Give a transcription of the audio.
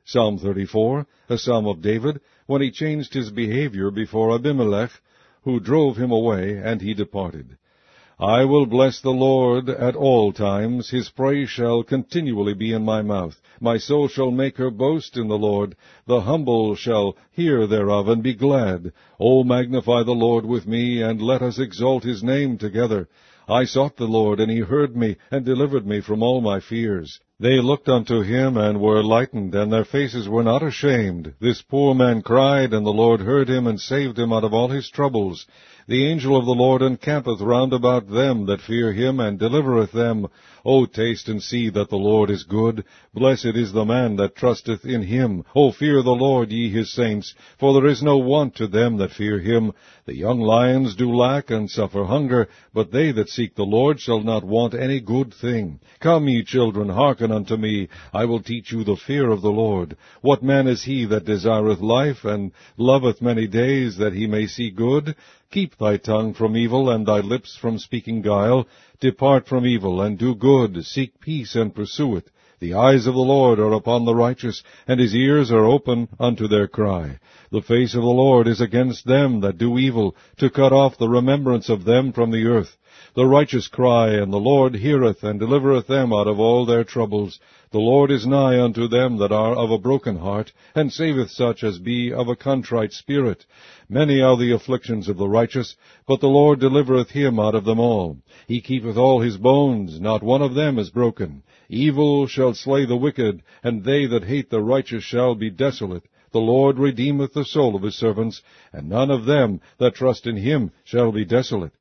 Psalm 34, a psalm of David, when he changed his behavior before Abimelech, who drove him away, and he departed. I will bless the Lord at all times. His praise shall continually be in my mouth. My soul shall make her boast in the Lord. The humble shall hear thereof, and be glad. O magnify the Lord with me, and let us exalt his name together. I sought the Lord, and he heard me, and delivered me from all my fears. They looked unto him, and were lightened, and their faces were not ashamed. This poor man cried, and the Lord heard him, and saved him out of all his troubles. The angel of the Lord encampeth round about them that fear him, and delivereth them. O taste and see that the Lord is good. Blessed is the man that trusteth in him. O fear the Lord, ye his saints, for there is no want to them that fear him. The young lions do lack and suffer hunger, but they that seek the Lord shall not want any good thing. Come, ye children, hearken unto me. I will teach you the fear of the Lord. What man is he that desireth life, and loveth many days, that he may see good? Keep thy tongue from evil, and thy lips from speaking guile. Depart from evil, and do good. Seek peace, and pursue it. The eyes of the Lord are upon the righteous, and his ears are open unto their cry. The face of the Lord is against them that do evil, to cut off the remembrance of them from the earth. The righteous cry, and the Lord heareth, and delivereth them out of all their troubles. The Lord is nigh unto them that are of a broken heart, and saveth such as be of a contrite spirit. Many are the afflictions of the righteous, but the Lord delivereth him out of them all. He keepeth all his bones, not one of them is broken. Evil shall slay the wicked, and they that hate the righteous shall be desolate. The Lord redeemeth the soul of his servants, and none of them that trust in him shall be desolate.